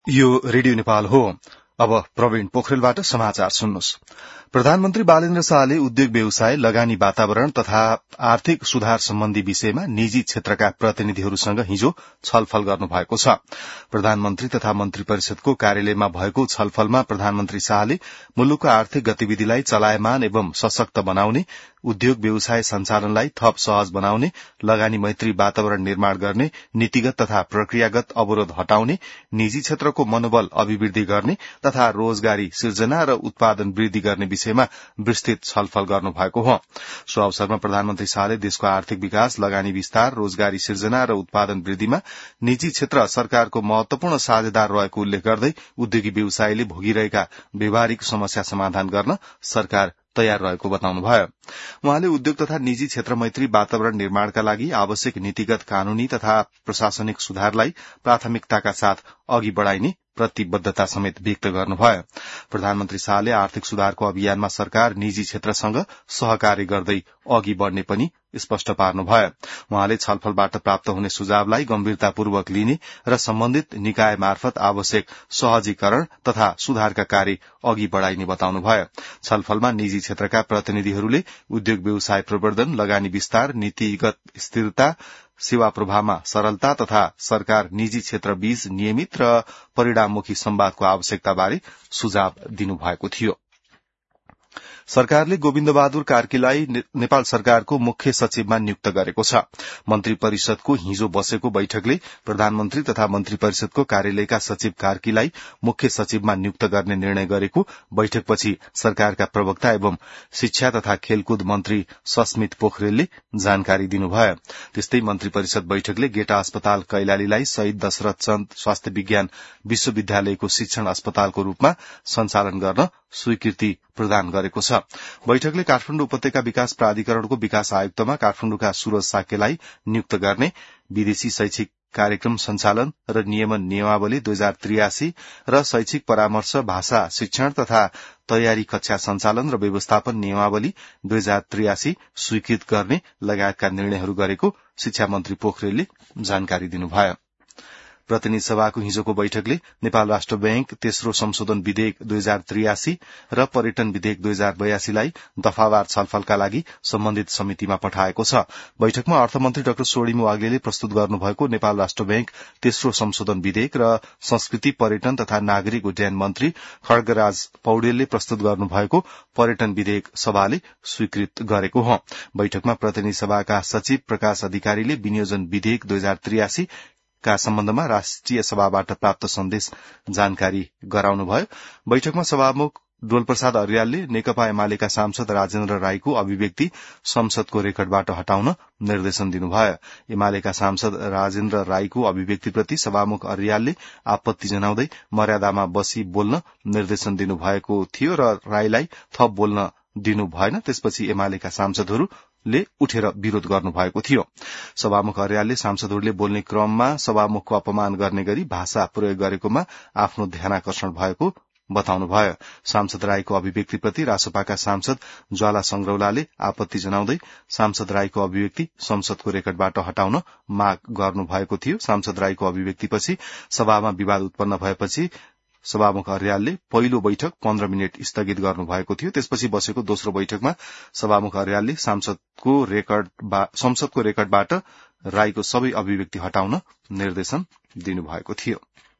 यो रेडियो नेपाल हो। अब प्रवीण पोखरेलबाट समाचार सुन्नुहोस्। प्रधानमन्त्री बालेन्द्र शाहले उद्योग व्यवसाय, लगानी वातावरण तथा आर्थिक सुधार सम्बन्धी विषयमा निजी क्षेत्रका प्रतिनिधिहरूसँग हिजो छलफल गर्नुभएको छ। प्रधानमन्त्री तथा मन्त्री परिषदको कार्यालयमा भएको छलफलमा प्रधानमन्त्री शाहले मुलुकको आर्थिक गतिविधिलाई चलायमान एवं सशक्त बनाउने, उद्योग व्यवसाय सञ्चालनलाई थप सहज बनाउने, लगानी मैत्री वातावरण निर्माण गर्ने, नीतिगत तथा प्रक्रियागत अवरोध हटाउने, निजी क्षेत्रको मनोबल अभिवृद्धि गर्ने तथा रोजगारी सिर्जना र उत्पादन वृद्धि गर्ने विषयमा विस्तृत छलफल गर्नुभएको हो। सो अवसरमा प्रधानमन्त्री शाहले देशको आर्थिक विकास, लगानी विस्तार, रोजगारी सिर्जना र उत्पादन वृद्धिमा निजी क्षेत्र सरकारको महत्वपूर्ण साझेदार रहेको उल्लेख गर्दै उद्योगी व्यवसायले भोगिरहेका व्यावहारिक समस्या समाधान गर्न सरकार तयार रहेको बताउनुभयो। उहाँले उद्योग तथा निजी क्षेत्र मैत्री वातावरण निर्माणका लागि आवश्यक नीतिगत, कानूनी तथा प्रशासनिक सुधारलाई प्राथमिकताका साथ अघि बढ़ाइने प्रतिबद्धता समेत व्यक्त गर्नुभयो। प्रधानमन्त्री शाहले आर्थिक सुधारको अभियानमा सरकार निजी क्षेत्रसँग सहकार्य गर्दै अघि बढ़ने पनि स्पष्ट पार्नुभयो। उहाँले छलफलबाट प्राप्त हुने सुझावलाई गम्भीरतापूर्वक लिने र सम्बन्धित निकाय मार्फत आवश्यक सहजीकरण तथा सुधारका कार्य अघि बढ़ाइने बताउनुभयो। छलफलमा निजी क्षेत्रका प्रतिनिधिहरूले उद्योग व्यवसाय प्रवर्धन, लगानी विस्तार, नीतिगत स्थिरता, सेवा प्रवाहमा सरलता तथा सरकार निजी क्षेत्र बीच नियमित र परिणाममुखी संवादको आवश्यकताबारे सुझाव दिनुभएको थियो। सरकारले गोविन्द बहादुर कार्कीलाई नेपाल सरकारको मुख्य सचिवमा नियुक्त गरेको छ। मन्त्री परिषदको हिजो बसेको बैठकले प्रधानमन्त्री तथा मन्त्री परिषदको कार्यालयका सचिव कार्कीलाई मुख्य सचिवमा नियुक्त गर्ने निर्णय गरेको बैठकपछि सरकारका प्रवक्ता एवं शिक्षा तथा खेलकुद मन्त्री सस्मित पोखरेलले जानकारी दिनुभयो। त्यस्तै मन्त्री परिषद बैठकले गेटा अस्पताल कैलालीलाई शहीद दशरथ चन्द स्वास्थ्य विज्ञान विश्वविद्यालयको शिक्षण अस्पतालको रूपमा सञ्चालन गर्न स्वीकृति प्रदान गरेको छ। बैठकले काठमाडौँ उपत्यका विकास प्राधिकरणको विकास आयुक्तमा काठमाडौँका सूरज साक्यलाई नियुक्त गर्ने, विदेशी शैक्षिक कार्यक्रम सञ्चालन र नियमन नियमावली 2083 र शैक्षिक परामर्श, भाषा शिक्षण तथा तयारी कक्षा सञ्चालन र व्यवस्थापन नियमावली 2083 स्वीकृत गर्ने लगायतका निर्णयहरू गरेको शिक्षा मन्त्री पोखरेलले जानकारी दिनुभयो। प्रतिनिधि सभाको हिजोको बैठकले नेपाल राष्ट्र बैंक तेस्रो संशोधन विधेयक 2083 र पर्यटन विधेयक 2082 लाई दफावार छलफलका लागि सम्बन्धित समितिमा पठाएको छ। बैठकमा अर्थमन्त्री डाक्टर सोढिम वाग्लेले प्रस्तुत गर्नुभएको नेपाल राष्ट्र बैंक तेस्रो संशोधन विधेयक र संस्कृति, पर्यटन तथा नागरिक उड्डयन मन्त्री खड्गराज पौडेलले प्रस्तुत गर्नुभएको पर्यटन विधेयक सभाले स्वीकृत गरेको हो। बैठकमा प्रतिनिधि सभाका सचिव प्रकाश अधिकारीले विनियोजन विधेयक 2083 का सम्बन्धमा राष्ट्रिय सभाबाट प्राप्त सन्देश जानकारी गराउनुभयो। बैठकमा सभामुख डोलप्रसाद अर्यालले नेकपा एमालेका सांसद राजेन्द्र राईको अभिव्यक्ति संसदको रेकर्डबाट हटाउन निर्देशन दिनुभयो। एमालेका सांसद राजेन्द्र राईको अभिव्यक्तिप्रति सभामुख अर्यालले आपत्ति जनाउँदै मर्यादामा बसी बोल्न निर्देशन दिनुभएको थियो र राईलाई थप बोल्न दिनु भएन। त्यसपछि एमालेका सांसदहरूले उठेर विरोध गर्नुभएको थियो। सभामुख अर्यालले सांसदहरूले बोल्ने क्रममा सभामुखको अपमान गर्ने गरी भाषा प्रयोग गरेकोमा आफ्नो ध्यानाकर्षण भएको बताउनुभयो। सांसद राईको अभिव्यक्तिप्रति रासपाका सांसद ज्वाला संग्रौलाले आपत्ति जनाउँदै सांसद राईको अभिव्यक्ति संसदको रेकर्डबाट हटाउन माग गर्नुभएको थियो। सांसद राईको अभिव्यक्तिपछि सभामा विवाद उत्पन्न भएपछि सभामुख अर्यालले पहिलो बैठक 15 मिनट स्थगित गर्नुभएको थियो। त्यसपछि बसेको दोस्रो बैठकमा सभामुख अर्यालले संसदको रेकर्डबाट राईको सबै अभिव्यक्ति हटाउन निर्देशन दिनुभएको थियो।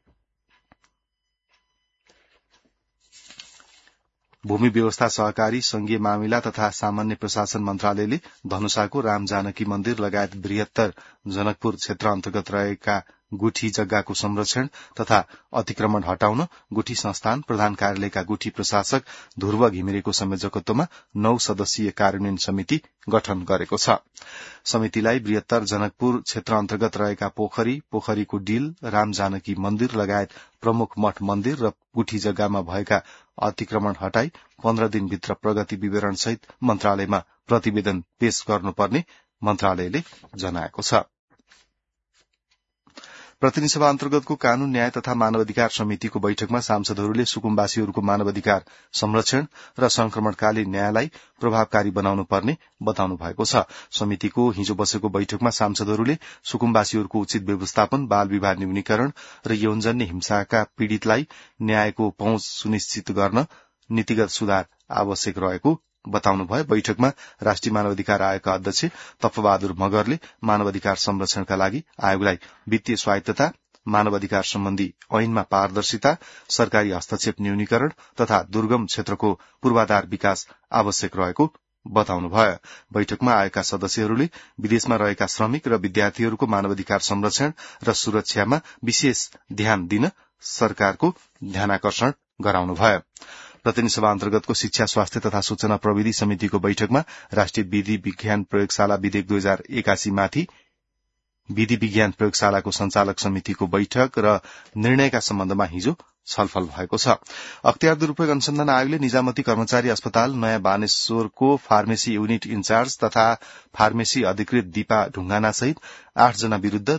भूमि व्यवस्था, सहकारी, संघीय मामिला तथा सामान्य प्रशासन मन्त्रालयले धनुषाको राम जानकी मन्दिर लगायत बृहत्तर जनकपुर क्षेत्र अन्तर्गत रहेका गुठी जग्गाको संरक्षण तथा अतिक्रमण हटाउन गुठी संस्थान प्रधान कार्यालयका गुठी प्रशासक ध्रुव घिमिरेको संयोजकत्वमा 9 सदस्यीय कार्यान्वयन समिति गठन गरेको छ। समितिलाई बृहत्तर जनकपुर क्षेत्र अन्तर्गत रहेका पोखरीको डिल, राम जानकी मन्दिर लगायत प्रमुख मठ मन्दिर र गुठी जग्गामा भएका अतिक्रमण हटाई 15 दिनभित्र प्रगति विवरण सहित मन्त्रालयमा प्रतिवेदन पेश गर्नुपर्ने मन्त्रालयले जनाएको छ। प्रतिनिधि सभा अन्तर्गतको कानून न्याय तथा मानवाधिकार समितिको बैठकमा सांसदहरूले सुकुम्बासीहरूको मानवाधिकार संरक्षण र संक्रमणकालीन न्यायलाई प्रभावकारी बनाउनु पर्ने बताउनु भएको छ। समितिको हिजो बसेको बैठकमा सांसदहरूले सुकुम्बासीहरूको उचित व्यवस्थापन, बाल विवाह न्यूनीकरण र यौनजन्य हिंसाका पीड़ितलाई न्यायको पहुँच सुनिश्चित गर्न नीतिगत सुधार आवश्यक रहेको बताउनुभयो। बैठकमा राष्ट्रिय मानवाधिकार आयोगका अध्यक्ष तप्पबहादुर मगरले मानवाधिकार संरक्षणका लागि आयोगलाई वित्तीय स्वायत्तता, मानवाधिकार सम्बन्धी ऐनमा पारदर्शिता, सरकारी हस्तक्षेप न्यूनीकरण तथा दुर्गम क्षेत्रको पूर्वाधार विकास आवश्यक रहेको बताउनुभयो। बैठकमा आयोगका सदस्यहरूले विदेशमा रहेका श्रमिक र विद्यार्थीहरूको मानवाधिकार संरक्षण र सुरक्षामा विशेष ध्यान दिन सरकारको ध्यानाकर्षण गराउनुभयो। प्रतिनिधि सभा अन्तर्गतको शिक्षा, स्वास्थ्य तथा सूचना प्रविधि समितिको बैठकमा राष्ट्रिय विधि विज्ञान प्रयोगशाला विधेयक 2081 माथि विधि विज्ञान प्रयोगशालाको संचालक समितिको बैठक र निर्णयका सम्बन्धमा हिजो छलफल भएको छ। अख्तियार दुरूपयोग अनुसन्धान आयोगले निजामती कर्मचारी अस्पताल नयाँ बानेश्वरको फार्मेसी युनिट इन्चार्ज तथा फार्मेसी अधिकृत दीपा ढुंगाना सहित 8 जना विरूद्ध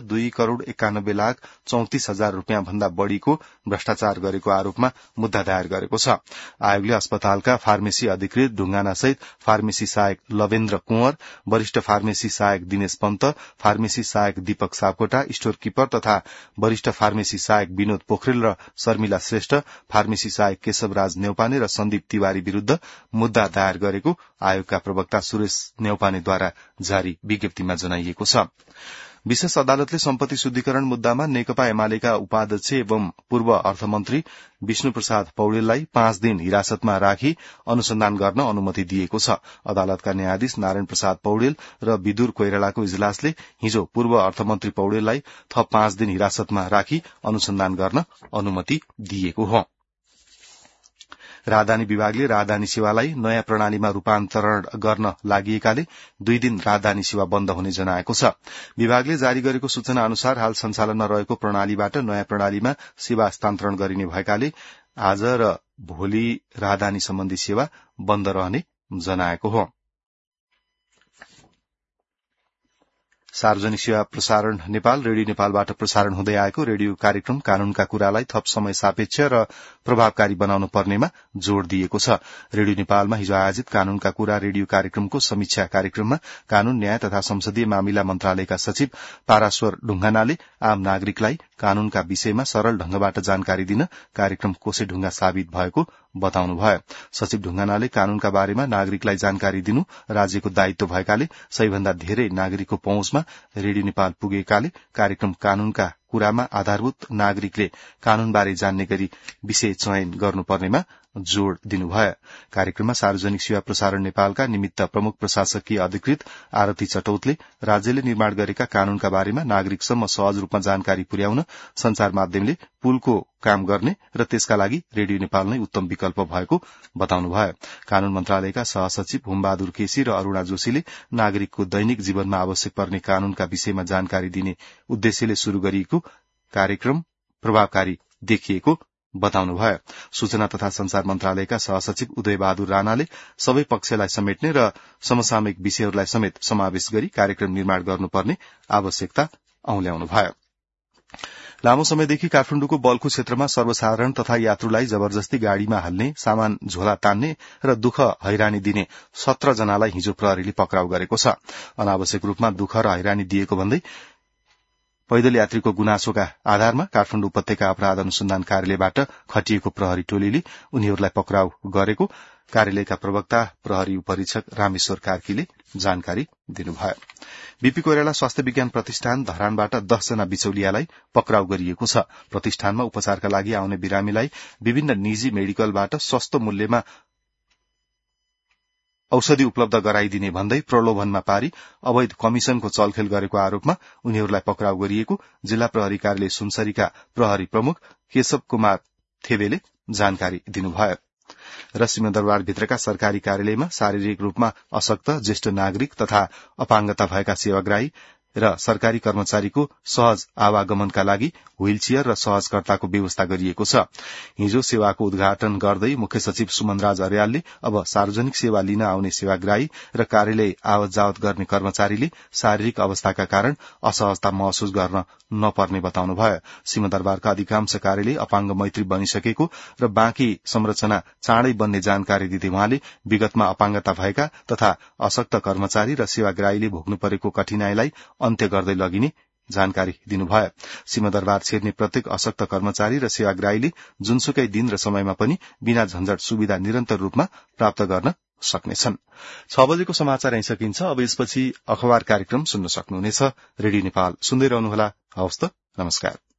2,91,34,000 रूपियाँ भन्दा बढ़ीको भ्रष्टाचार गरेको आरोपमा मुद्दा दायर गरेको छ। आयोगले अस्पतालका फार्मेसी अधिकृत ढुंगाना सहित फार्मेसी सहायक लवेन्द्र कुंवर, वरिष्ठ फार्मेसी सहायक दिनेश पन्त, फार्मेसी सहायक दीपक सापकोटा, स्टोर किपर तथा वरिष्ठ फार्मेसी सहायक विनोद पोखरेल र शर्मिला श्रेष्ठ, फार्मेसी सहायक केशवराज नेउपाने र सन्दीप तिवारी विरूद्ध मुद्दा दायर गरेको आयोगका प्रवक्ता सुरेश नेउपानेद्वारा जारी विज्ञप्तिमा जनाइएको छ। विशेष अदालतले सम्पत्ति शुद्धिकरण मुद्दामा नेकपा एमालेका उपाध्यक्ष एवं पूर्व अर्थमन्त्री विष्णु प्रसाद पौडेललाई 5 दिन हिरासतमा राखी अनुसन्धान गर्न अनुमति दिएको छ। अदालतका न्यायाधीश नारायण प्रसाद पौडेल र विदुर कोइरालाको इजलासले हिजो पूर्व अर्थमन्त्री पौडेललाई थप 5 दिन हिरासतमा राखी अनुसन्धान गर्न अनुमति दिएको हो। राजधानी विभागले राजधानी सेवालाई नयाँ प्रणालीमा रूपान्तरण गर्न लागिएकाले 2 दिन राजधानी सेवा बन्द हुने जनाएको छ। विभागले जारी गरेको सूचना अनुसार हाल सञ्चालनमा रहेको प्रणालीबाट नयाँ प्रणालीमा सेवा हस्तान्तरण गरिने भएकाले आज र भोलि राजधानी सम्बन्धी सेवा बन्द रहने जनाएको हो। सार्वजनिक सेवा प्रसारण नेपाल रेडियो नेपालबाट प्रसारण हुँदै आएको रेडियो कार्यक्रम कानूनका कुरालाई थप समय सापेक्ष र प्रभावकारी बनाउनु पर्नेमा जोड़ दिएको छ। रेडियो नेपालमा हिजो आयोजित कानूनका कुरा रेडियो कार्यक्रमको समीक्षा कार्यक्रममा कानून न्याय तथा संसदीय मामिला मन्त्रालयका सचिव पाराश्वर ढुंगानाले आम नागरिकलाई कानूनका विषयमा सरल ढंगबाट जानकारी दिन कार्यक्रम कोसेढुंगा साबित भएको बताउनुभयो। सचिव ढुंगानाले कानूनका बारेमा नागरिकलाई जानकारी दिनु राज्यको दायित्व भएकाले सबैभन्दा धेरै नागरिकको पहुँचमा रेडियो नेपाल पुगेकाले कार्यक्रम कानूनका कुरामा आधारभूत नागरिकले कानूनबारे जान्ने गरी विषय चयन गर्नुपर्नेमा जोड़ दिनुभयो। कार्यक्रममा सार्वजनिक सेवा प्रसारण नेपालका निमित्त प्रमुख प्रशासकीय अधिकृत आरती चटौतले राज्यले निर्माण गरेका कानूनका बारेमा नागरिकसम्म सहज रूपमा जानकारी पुर्याउन संचार माध्यमले पुलको काम गर्ने र त्यसका लागि रेडियो नेपाल नै उत्तम विकल्प भएको बताउनुभयो। कानून मन्त्रालयका सहसचिव हुमबहादुर केसी र अरूणा जोशीले नागरिकको दैनिक जीवनमा आवश्यक पर्ने कानूनका विषयमा जानकारी दिने उद्देश्यले शुरू गरिएको कार्यक्रम प्रभावकारी देखिएको बताउनुभयो। सूचना तथा संचार मन्त्रालयका सहसचिव उदय बहादुर राणाले सबै पक्षलाई समेट्ने र समसामयिक विषयहरूलाई समेत समावेश गरी कार्यक्रम निर्माण गर्नुपर्ने आवश्यकता औल्याउनुभयो। लामो समयदेखि काठमाडौँको बल्खु क्षेत्रमा सर्वसाधारण तथा यात्रुलाई जबरजस्ती गाड़ीमा हाल्ने, सामान झोला तान्ने र दुःख हैरानी दिने 17 जनालाई हिजो प्रहरीले पक्राउ गरेको छ। अनावश्यक रूपमा दुःख र हैरानी दिएको भन्दै पैदल यात्रीको गुनासोका आधारमा काठमाडौँ उपत्यका अपराध अनुसन्धान कार्यालयबाट खटिएको प्रहरी टोलीले उनीहरूलाई पक्राउ गरेको कार्यालयका प्रवक्ता प्रहरी उपरीक्षक रामेश्वर कार्कीले जानकारी दिनुभयो। बीपी कोइराला स्वास्थ्य विज्ञान प्रतिष्ठान धरानबाट 10 जना बिचौलियालाई पक्राउ गरिएको छ। प्रतिष्ठानमा उपचारका लागि आउने बिरामीलाई विभिन्न निजी मेडिकलबाट सस्तो मूल्यमा औषधि उपलब्ध गराइदिने भन्दै प्रलोभनमा पारी अवैध कमिशनको चलखेल गरेको आरोपमा उनीहरूलाई पक्राउ गरिएको जिल्ला प्रहरी कार्यालय सुनसरीका प्रहरी प्रमुख केशव कुमार थेवेले जानकारी दिनुभयो। र सिंहदरबारभित्रका सरकारी कार्यालयमा शारीरिक रूपमा अशक्त ज्येष्ठ नागरिक तथा अपाङ्गता भएका सेवाग्राही र सरकारी कर्मचारीको सहज आवागमनका लागि व्हीलचेयर र सहजकर्ताको व्यवस्था गरिएको छ। हिजो सेवाको उद्घाटन गर्दै मुख्य सचिव सुमनराज अर्यालले अब सार्वजनिक सेवा लिन आउने सेवाग्राही र कार्यालय आवत जावत गर्ने कर्मचारीले शारीरिक अवस्थाका कारण असहजता महसुस गर्न नपर्ने बताउनुभयो। सिंहदरबारका अधिकांश कार्यालय अपाङ्ग मैत्री बनिसकेको र बाँकी संरचना चाँडै बन्ने जानकारी दिँदै उहाँले विगतमा अपाङ्गता भएका तथा अशक्त कर्मचारी र सेवाग्राहीले भोग्नु परेको कठिनाईलाई अन्त्य गर्दै लगिने जानकारी दिनुभयो। सिंहदरबार छिर्ने प्रत्येक अशक्त कर्मचारी र सेवाग्राहीले जुनसुकै दिन र समयमा पनि बिना झन्झट सुविधा निरन्तर रूपमा प्राप्त गर्न सक्नेछन्। 6 बजेको समाचार यही सकिन्छ। अब यसपछि अखबार कार्यक्रम सुन्न सक्नुहुनेछ। रेडियो नेपाल सुन्दै रहनुहोला। हवस् त, नमस्कार।